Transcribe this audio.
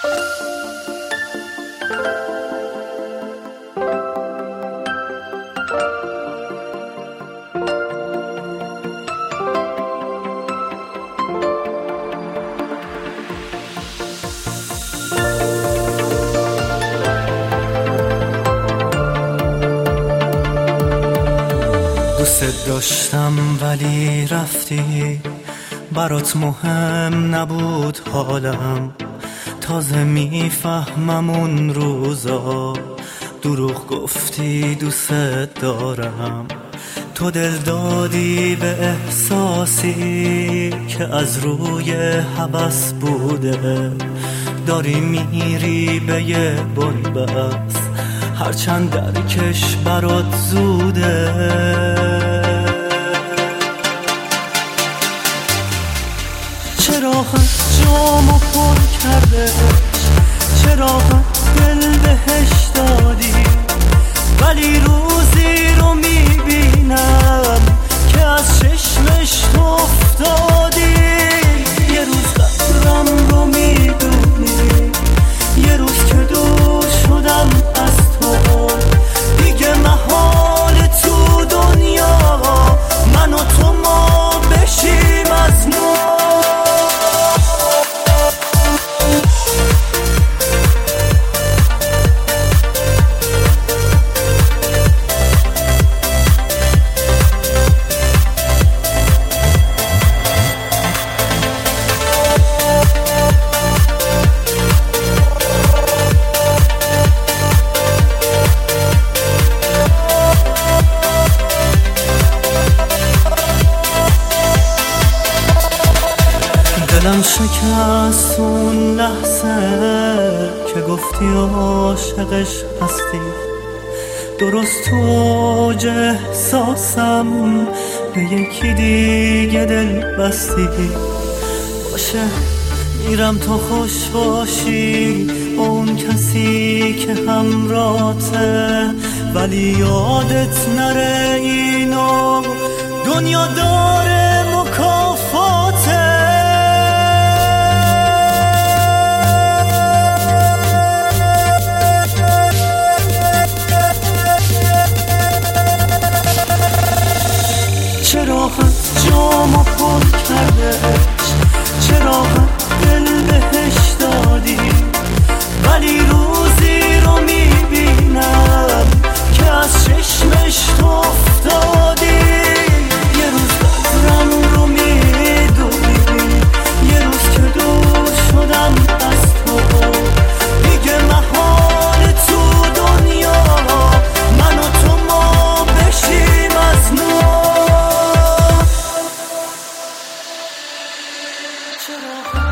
دوست داشتم ولی رفتی، برات مهم نبود حالم. تازه میفهمم اون روزا دروغ گفتی دوست دارم. تو دل دادی به احساسی که از روی هوس بوده، داری میری به یه بنبست هرچند درکش برات زوده. چراغ جامو پر کرده، چراغ دل بهش دادی، ولی روزی رو میبینم که از چشمش تو افتادی. یه روز قدرم رو میدونی، یه روز که دور شدم از تو، دیگه محال تو دنیا من و تو ما بشیم از نو. دلم شکست اون لحظه که گفتی عاشقش هستی، درست تو اوج احساسم به یکی دیگه دل بستی. باشه میرم تو خوش باشی با اون کسی که همراهته، ولی یادت نره اینو دنیا داره مکافاته. چراغ جامو پر کرده، چراغ دل بهش دادی، ولی روزی رو میبینم که از چشمش تو افتادی. یه روز قدرم رو میدونی، یه روز که دور شدم از تو، دیگه محال تو دنیا من و تو ما بشیم از نو. چراغ